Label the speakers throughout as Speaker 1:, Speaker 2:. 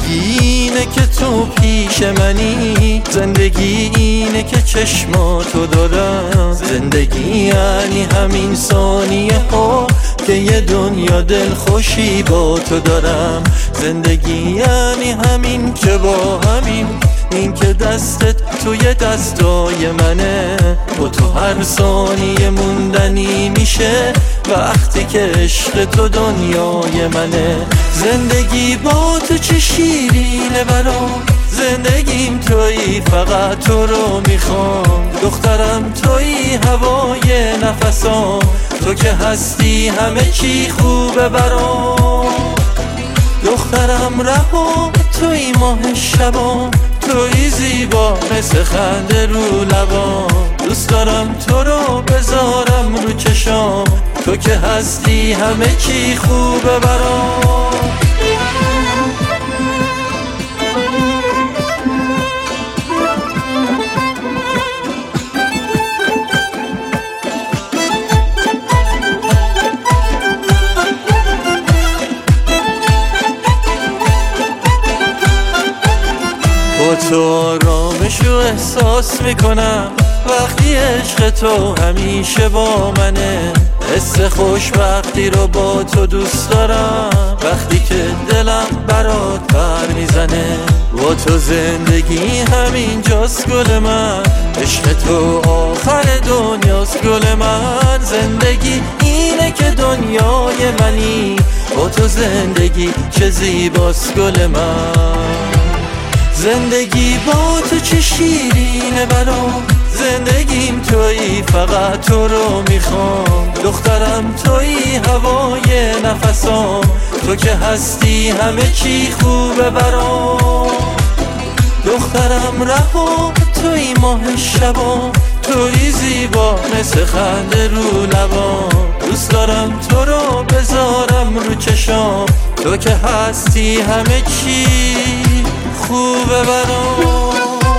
Speaker 1: زندگی اینه که تو پیش منی، زندگی اینه که چشماتو دارم، زندگی یعنی همین ثانیه ها که یه دنیا دلخوشی با تو دارم، زندگی یعنی همین که با همین این که دستت توی دستای منه، با تو هر ثانیه موندنی میشه وقتی که عشق تو دنیای منه. زندگی با تو چه شیرینه برام، زندگیم تویی فقط تو رو میخوام، دخترم تویی هوای نفسام، تو که هستی همه چی خوبه برام، دخترم رها تویی ماه شبام، تویی زیبا مثل خنده رو لبام، دوست دارم تو رو بذارم رو چشام، تو که هستی همه چی خوبه برام. با تو آرامشو احساس میکنم وقتی عشق تو همیشه با منه، حس خوشبختی رو با تو دوست دارم وقتی که دلم برات پر میزنه، با تو زندگی همینجاست گل من، عشق تو آخر دنیاست گل من، زندگی اینه که دنیای منی، با تو زندگی چه زیباست گل من. زندگی با تو چه شیرینه برام، زندگیم تویی فقط تو رو میخوام، دخترم تویی هوای نفسام، تو که هستی همه چی خوبه برام، دخترم رها تویی ماه شبام، تویی زیبا مثل خنده رو لبام، دوست دارم تو رو بذارم رو چشام، تو که هستی همه چی خوبه برام.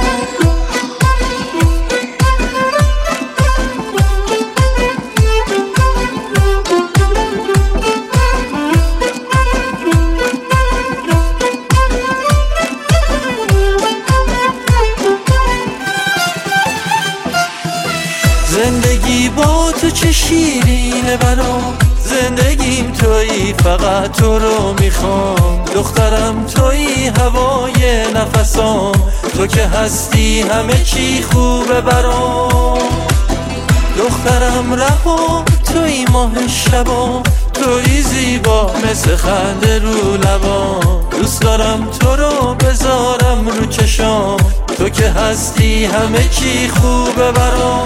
Speaker 1: زندگی با تو چه شیرینه برام، زندگیم تویی فقط تو رو میخوام، دخترم تویی هوای نفسام، تو که هستی همه چی خوبه برام، دخترم رها تویی ماه شبام، تویی زیبا مثل خنده رو لبام، دوست دارم تو رو بذارم رو چشام، تو که هستی همه چی خوبه برام.